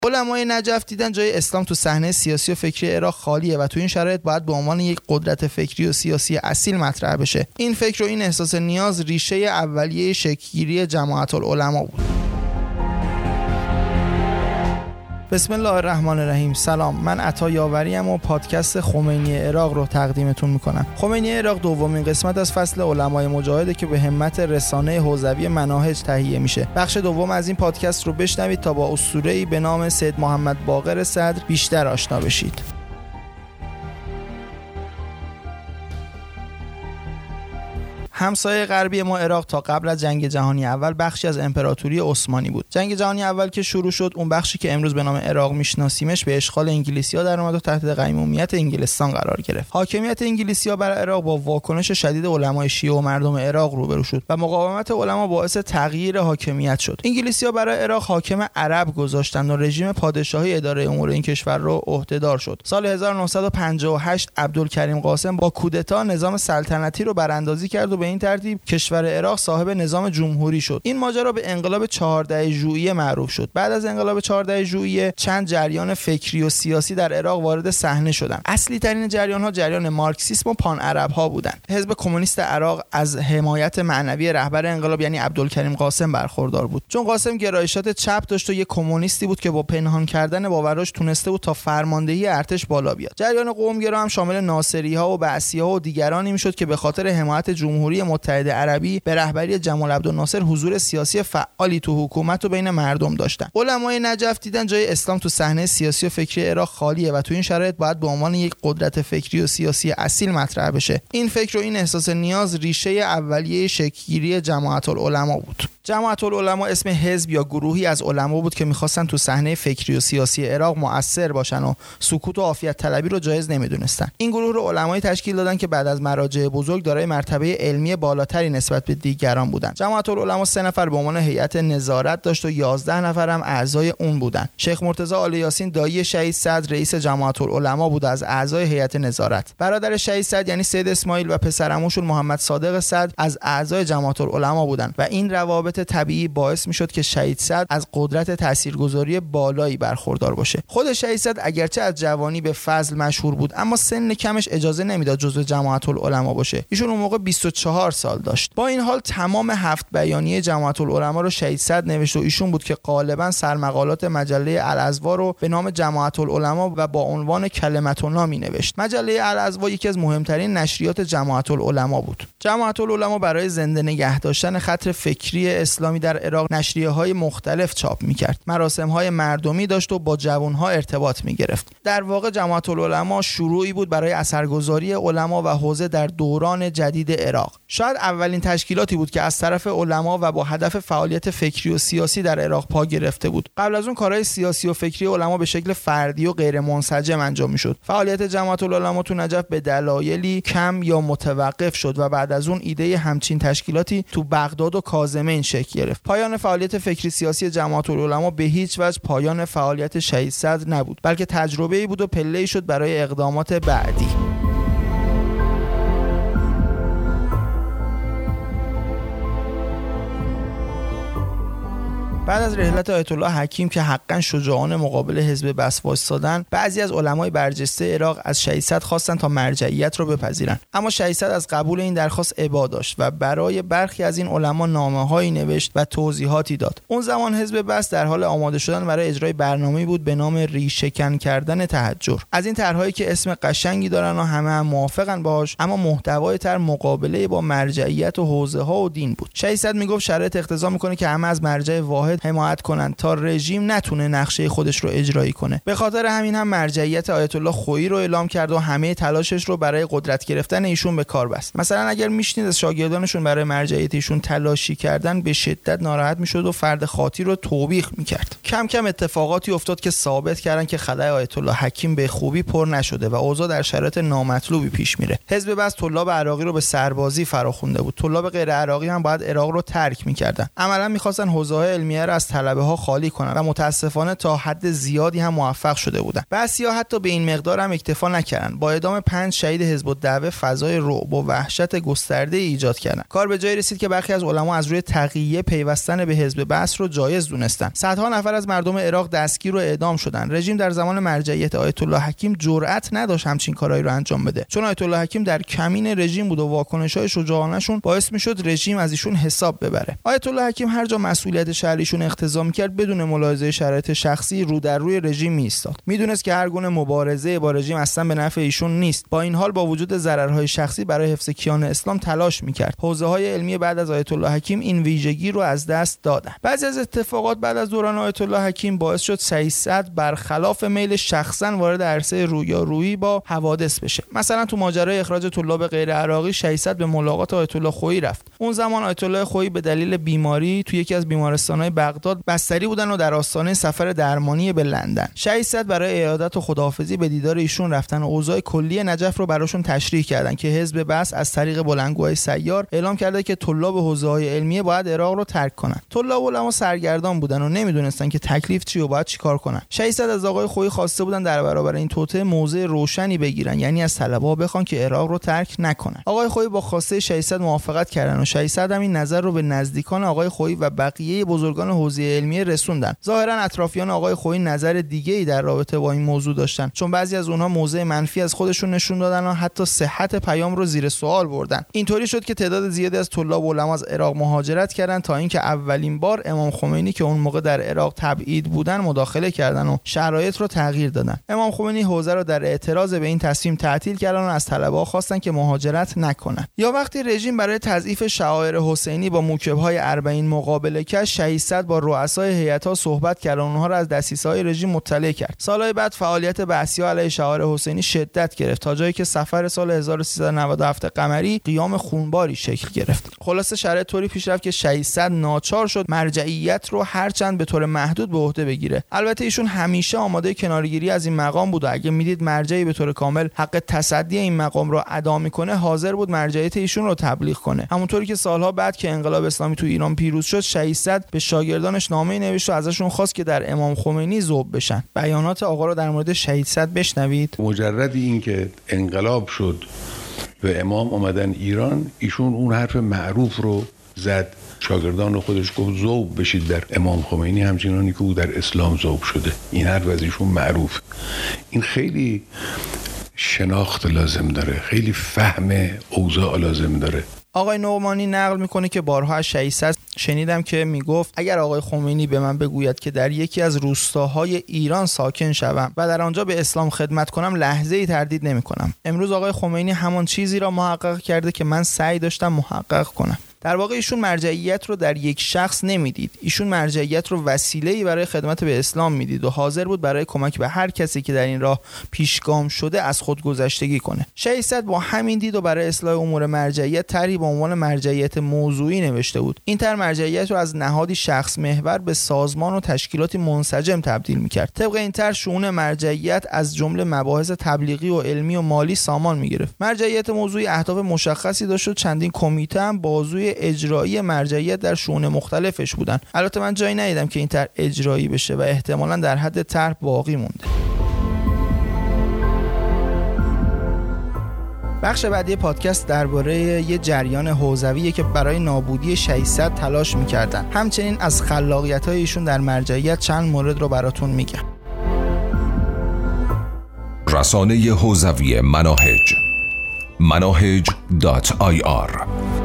علمای نجف دیدن جای اسلام تو صحنه سیاسی و فکری عراق خالیه و تو این شرایط باید به عنوان یک قدرت فکری و سیاسی اصیل مطرح بشه. این فکر و این احساس نیاز ریشه اولیه شکل‌گیری جماعت العلما بود. بسم الله الرحمن الرحیم. سلام، من عطا یاوریم و پادکست خمینی عراق رو تقدیمتون میکنم. خمینی عراق دومین قسمت از فصل علمای مجاهده که به همت رسانه حوزوی مناهج تهیه میشه. بخش دوم از این پادکست رو بشنوید تا با اسطوره‌ای به نام سید محمد باقر صدر بیشتر آشنا بشید. همسایه غربی ما عراق تا قبل از جنگ جهانی اول بخشی از امپراتوری عثمانی بود. جنگ جهانی اول که شروع شد، اون بخشی که امروز به نام عراق میشناسیمش به اشغال انگلیسی‌ها در اومد و تحت قیمومیت انگلستان قرار گرفت. حاکمیت انگلیسی‌ها بر عراق با واکنش شدید علمای شیعه و مردم عراق روبرو شد و مقاومت علما باعث تغییر حاکمیت شد. انگلیسی‌ها برای عراق حاکم عرب گذاشتند و رژیم پادشاهی اداره امور این کشور رو عهدهدار شد. سال 1958 عبدالکریم قاسم با کودتا نظام سلطنتی رو براندازی کرد و به این ترتیب کشور عراق صاحب نظام جمهوری شد. این ماجرا به انقلاب 14 ژوئیه معروف شد. بعد از انقلاب 14 ژوئیه چند جریان فکری و سیاسی در عراق وارد صحنه شدند. اصلی ترین جریان‌ها جریان مارکسیسم و پان عرب‌ها بودند. حزب کمونیست عراق از حمایت معنوی رهبر انقلاب یعنی عبدالکریم قاسم برخوردار بود. چون قاسم گرایشات چپ داشت و یک کمونیستی بود که با پنهان کردن باوراش تونسته بود تا فرماندهی ارتش بالا بیاد. جریان قومگرا هم شامل ناصری‌ها و بعثی‌ها و دیگرانی میشد که به خاطر حمایت جمهوری متحده عربی به رهبری جمال عبدالناصر حضور سیاسی فعالی تو حکومت و بین مردم داشتن. علمای نجف دیدن جای اسلام تو صحنه سیاسی و فکری عراق خالیه و تو این شرایط باید به عنوان یک قدرت فکری و سیاسی اصیل مطرح بشه. این فکر و این احساس نیاز ریشه اولیه شکل‌گیری جماعت العلما بود. جماعت العلما اسم حزب یا گروهی از علما بود که می‌خواستن تو صحنه فکری و سیاسی عراق مؤثر باشن و سکوت و عافیت طلبی رو جایز نمی‌دونستن. این گروه رو علمایی تشکیل دادن که بعد از مراجع بزرگ دارای مرتبه علمی بالاتری نسبت به دیگران بودن. جماعت العلما 3 نفر به عنوان هیئت نظارت داشت و 11 نفر هم اعضای اون بودن. شیخ مرتضی آل یاسین دایی شهید صدر رئیس جماعت العلما بود از اعضای هیئت نظارت. برادر شهید صدر یعنی سید اسماعیل و پسرعموشون محمد صادق صدر از اعضای جماعت العلما بودن و این روابط طبیعی باعث میشد که شهید صدر از قدرت تاثیرگذاری بالایی برخوردار باشه. خود شهید صدر اگرچه از جوانی به فضل مشهور بود اما سن کمش اجازه نمیداد جزو جماعت العلما باشه. ایشون اون موقع 24 سال داشت. با این حال تمام 7 بیانیه جماعت العلما رو شهید صدر نوشت و ایشون بود که غالبا سرمقالات مجله الازوا رو به نام جماعت العلما و با عنوان کلمت الله مینوشت. مجله الازوا یکی از مهمترین نشریات جماعت العلما بود. جماعت العلما برای زنده نگه داشتن خط فکری اسلامی در عراق نشریه‌های مختلف چاپ می‌کرد. مراسم‌های مردمی داشت و با جوان‌ها ارتباط می‌گرفت. در واقع جماعت العلما شروعی بود برای اثرگذاری علما و حوزه در دوران جدید عراق. شاید اولین تشکیلاتی بود که از طرف علما و با هدف فعالیت فکری و سیاسی در عراق پا گرفته بود. قبل از اون کارهای سیاسی و فکری علما به شکل فردی و غیر منسجم انجام می‌شد. فعالیت جماعت العلما تو نجف به دلایلی کم یا متوقف شد و بعد از اون ایده همچین تشکیلاتی تو بغداد و کاظمین شکل گرفت. پایان فعالیت فکری سیاسی جماعت العلما به هیچ وجه پایان فعالیت شهید صدر نبود، بلکه تجربه‌ای بود و پله‌ای شد برای اقدامات بعدی. بعد از رحلت آیت الله حکیم که حقا شجاعانه مقابل حزب بث وایسادن، بعضی از علمای برجسته عراق از شهید صدر خواستن تا مرجعیت رو بپذیرن، اما شهید صدر از قبول این درخواست ابا داشت و برای برخی از این علما نامه‌هایی نوشت و توضیحاتی داد. اون زمان حزب بث در حال آماده شدن برای اجرای برنامه‌ای بود به نام ریشه‌کن کردن تهجر. از این طرح‌هایی که اسم قشنگی دارن و همه هم موافقن باهاش، اما محتوای طرح مقابله با مرجعیت و حوزه‌ها و دین بود. شهید صدر میگفت شرایط اقتضا میکنه که همه از مرجع واحد حمایت کنند تا رژیم نتونه نقشه خودش رو اجرایی کنه. به خاطر همین هم مرجعیت آیت الله خویی رو اعلام کرد و همه تلاشش رو برای قدرت گرفتن ایشون به کار بست. مثلا اگر میشنید از شاگردانشون برای مرجعیت ایشون تلاشی کردن به شدت ناراحت میشد و فرد خاطی رو توبیخ میکرد. کم کم اتفاقاتی افتاد که ثابت کردن که خلأ آیت الله حکیم به خوبی پر نشده و اوضاع در شرایط نامطلوبی پیش میره. حزب بث طلاب عراقی رو به سربازی فراخونده بود. طلاب غیر عراقی هم باید عراق رو ترک میکردن. عملاً میخواستن حوزه‌های علمیه را از طلبه ها خالی کنند و متاسفانه تا حد زیادی هم موفق شده بودند. بعضیا حتی به این مقدار هم اکتفا نکردند. با اعدام 5 شهید حزب الدعوه فضای رعب و وحشت گسترده ایجاد کردند. کار به جایی رسید که برخی از علما از روی تقیه پیوستن به حزب بعث رو جایز دونستند. صدها نفر از مردم عراق دستگیر و اعدام شدند. رژیم در زمان مرجعیت آیت الله حکیم جرأت نداشت همچین کارهایی رو انجام بده، چون آیت الله حکیم در کمین رژیم بود و واکنش‌های شجاعانه‌شون باعث می‌شد رژیم از ایشون حساب ببره. آیت الله حکیم هر جا مسئولیت شهریشون اقتضا می‌کرد بدون ملاحظه شرایط شخصی رو در روی رژیم می‌ایستاد. میدونست که هر گونه مبارزه با رژیم اصلا به نفع ایشون نیست. با این حال با وجود ضررهای شخصی برای حفظ کیان اسلام تلاش می‌کرد. حوزه‌های علمی بعد از آیت الله حکیم این ویژگی رو از دست دادن. بعضی از اتفاقات بعد از دوران آیت الله حکیم باعث شد سعید صدر برخلاف میل شخصا وارد عرصه رویارویی با حوادث بشه. مثلا تو ماجرای اخراج طلاب غیر عراقی سعید صدر به ملاقات آیت الله خویی رفت. اون زمان آیت الله خویی به دلیل بیماری تو یکی از بیمارستان‌های بغداد بستری بودن و در آستانه سفر درمانی به لندن. سعید صدر برای عیادت و خداحافظی به دیدار ایشون رفتن و اوضاع کلی نجف رو براشون تشریح کردن که حزب بعث از طریق بلندگوهای سیار اعلام کرده که طلاب حوزه‌های علمیه باید عراق رو ترک کنن. طلاب علما سرگردان بودن و نمیدونستن که تکلیف چی و باید چیکار کنن. سعید صدر از آقای خویی خواسته بودن در برابر این توطئه موضع روشنی بگیرن، یعنی از طلبه‌ها بخوان که عراق رو ترک نکنن. آقای خویی با خواسته سعید صدر موافقت کردن و سعید صدر هم این نظر رو به نزدیکان آقای خویی و بقیه بزرگان حوزه علمیه رسوندن. ظاهرا اطرافیان آقای خویی نظر دیگه‌ای در رابطه با این موضوع داشتن، چون بعضی از اونها موضع منفی از خودشون نشون دادن و حتی صحت پیام رو زیر سوال بردن. اینطوری شد که تعداد زیادی از طلاب علما از عراق مهاجرت کردند تا اینکه اولین بار امام خمینی که اون موقع در عراق تبعید بودن مداخله کردن و شرایط رو تغییر دادن. امام خمینی حوزه رو در اعتراض به این تصمیم تعطیل کردن و از طلبه‌ها خواستن که مهاجرت نکنن. یا وقتی رژیم برای تضعیف شعائر حسینی با موکب‌های اربعین مقابله کرد، سعید صدر با رؤسای هیئت‌ها صحبت کرد و اونها رو از دسیسه‌های رژیم مطلع کرد. سالهای بعد فعالیت بعثی‌ها علیه شعائر حسینی شدت گرفت تا جایی که سفر سال 1397 قمری قیام خونباری شکل گرفت. خلاصه شرایط طوری پیش رفت که سعید صدر ناچار شد مرجعیت رو هرچند به طور محدود به عهده بگیره. البته ایشون همیشه آماده کنارگیری از این مقام بود و اگه میدید مرجعی به طور کامل حق تصدی این مقام رو ادا میکنه حاضر بود مرجعیت ایشون رو تبلیغ کنه. همونطوری که سالها بعد که انقلاب اسلامی تو ایران پیروز شد، سعید صدر به شاگردانش نامه‌ای نوشت و ازشون خواست که در امام خمینی ذوب بشن. بیانات آقا رو در مورد سعید صدر بشنوید. مجرد این که انقلاب شد و امام اومدن ایران، ایشون اون حرف معروف رو زد، شاگردان خودش گفت ذوب بشید در امام خمینی همچنانی که او در اسلام ذوب شده. این حرف از ایشون معروف. این خیلی شناخت لازم داره، خیلی فهم اوضاع لازم داره. آقای نعمانی نقل میکنه که بارها از سعید صدر شنیدم که میگفت اگر آقای خمینی به من بگوید که در یکی از روستاهای ایران ساکن شوم و در آنجا به اسلام خدمت کنم، لحظه‌ای تردید نمیکنم. امروز آقای خمینی همان چیزی را محقق کرده که من سعی داشتم محقق کنم. در واقع ایشون مرجعیت رو در یک شخص نمیدید. ایشون مرجعیت رو وسیله‌ای برای خدمت به اسلام میدید و حاضر بود برای کمک به هر کسی که در این راه پیشگام شده از خود گذشتگی کنه. سعید صدر با همین دید و برای اصلاح امور مرجعیت طرحی به عنوان مرجعیت موضوعی نوشته بود. این طرح مرجعیت رو از نهادی شخص محور به سازمان و تشکیلاتی منسجم تبدیل می‌کرد. طبق این طرح شؤون مرجعیت از جمله مباحث تبلیغی و علمی و مالی سامان می‌گرفت. مرجعیت موضوعی اهداف مشخصی داشت و چندین کمیته هم بازوی اجرایی مرجعیت در شؤون مختلفش بودن. البته من جایی ندیدم که این طرح اجرایی بشه و احتمالاً در حد طرح باقی مونده. بخش بعدی پادکست درباره یه جریان حوزویه که برای نابودی سعید صدر تلاش می‌کردن. همچنین از خلاقیت‌های ایشون در مرجعیت چند مورد رو براتون میگم. رسانه حوزوی مناهج مناهج.ir